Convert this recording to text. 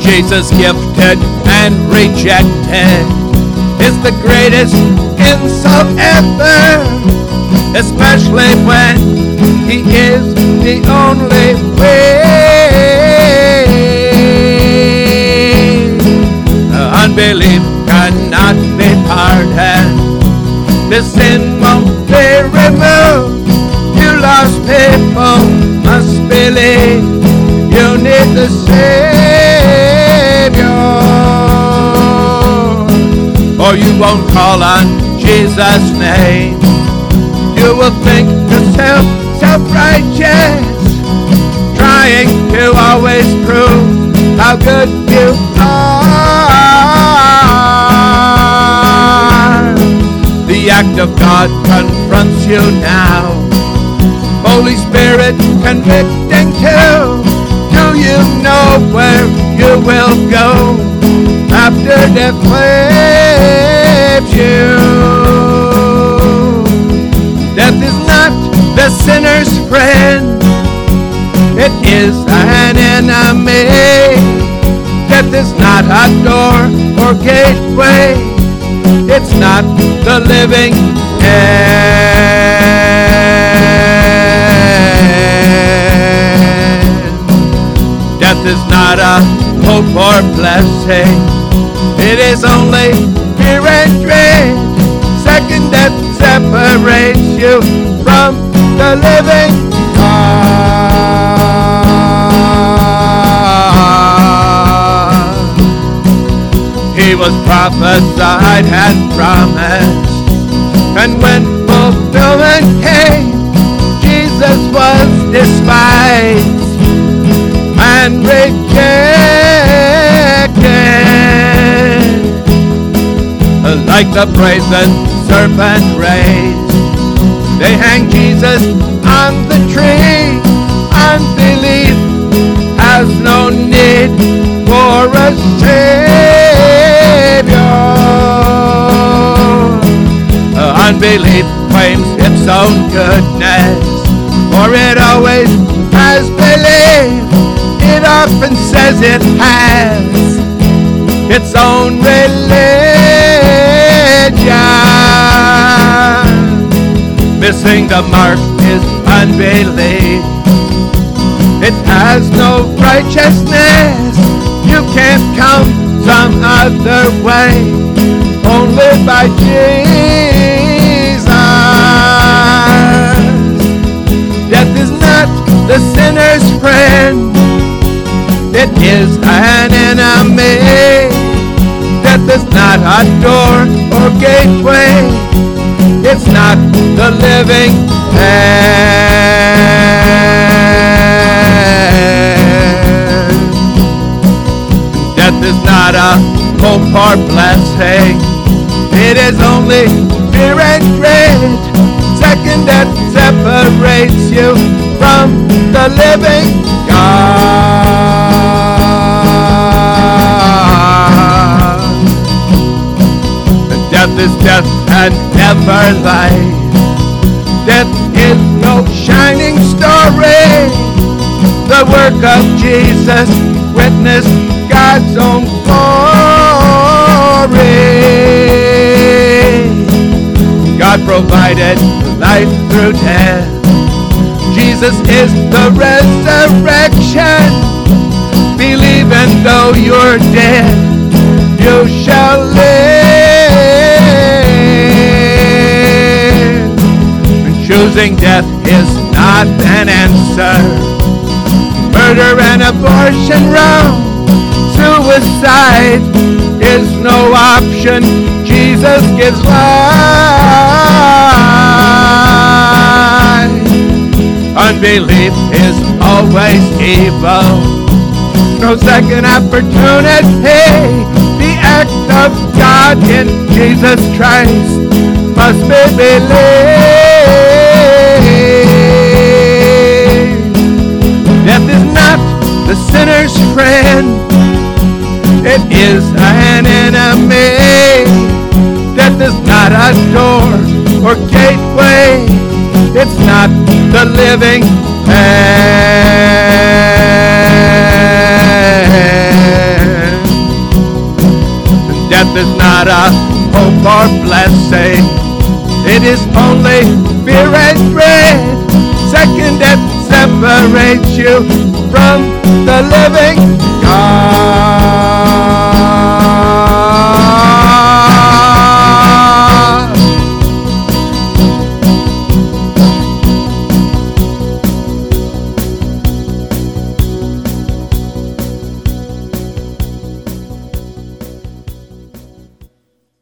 Jesus gifted and rejected is the greatest insult ever, especially when he is the only way. Unbelief cannot be pardoned. The sin won't be removed. You lost people must believe you need the Savior, or you won't call on Jesus' name. You will think yourself self-righteous, trying to always prove how good you are. The act of God confronts you now. Holy Spirit convicting too. Do you know where you will go after death claims you? Death is not the sinner's friend. It is an enemy. Death is not a door or gateway. It's not the living end. Death is not a hope or blessing. It is only fear and dread. Second death separates you from the living God. He was prophesied and promised, and when fulfillment came, Jesus was despised and rejected. Like the brazen serpent raised, they hang Jesus on the tree. Unbelief has no need for a Savior. Unbelief claims its own goodness, for it always has believed. It often says it has its own religion. Missing the mark is unbelief. It has no righteousness. You can't come some other way, only by Jesus. Death is not the sinner's friend. It is an enemy. Death is not a door or gateway. It's not the living end. Death is not a hope or blessing. It is only fear and dread. Second death separates you from the living God. Death is death and never light. Death is no shining story. The work of Jesus witnessed God's own glory. God provided life through death. Jesus is the resurrection. Believe, and though you're dead, you shall live. Choosing death is not an answer. Murder and abortion wrong. Suicide is no option. Jesus gives life. Unbelief is always evil. No second opportunity. The act of God in Jesus Christ must be believed. Death is not the sinner's friend. It is an enemy. Death is not a door or gateway. It's not the living end. not a hope or blessing. It is only fear and dread. Second death separates you from the living God.